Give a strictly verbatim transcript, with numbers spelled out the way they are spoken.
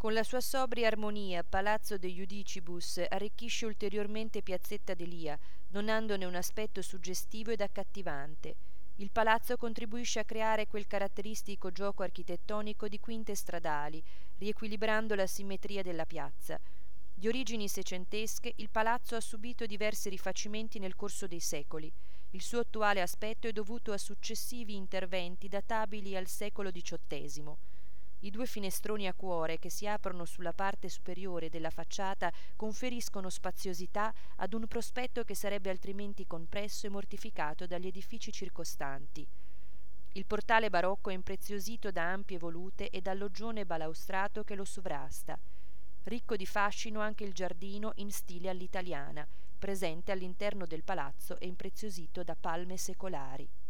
Con la sua sobria armonia, Palazzo de Iudicibus arricchisce ulteriormente Piazzetta Delia, donandone un aspetto suggestivo ed accattivante. Il palazzo contribuisce a creare quel caratteristico gioco architettonico di quinte stradali, riequilibrando la simmetria della piazza. Di origini seicentesche, il palazzo ha subito diversi rifacimenti nel corso dei secoli. Il suo attuale aspetto è dovuto a successivi interventi databili al secolo diciottesimo. I due finestroni a cuore che si aprono sulla parte superiore della facciata conferiscono spaziosità ad un prospetto che sarebbe altrimenti compresso e mortificato dagli edifici circostanti. Il portale barocco è impreziosito da ampie volute e dal loggione balaustrato che lo sovrasta. Ricco di fascino anche il giardino in stile all'italiana, presente all'interno del palazzo e impreziosito da palme secolari.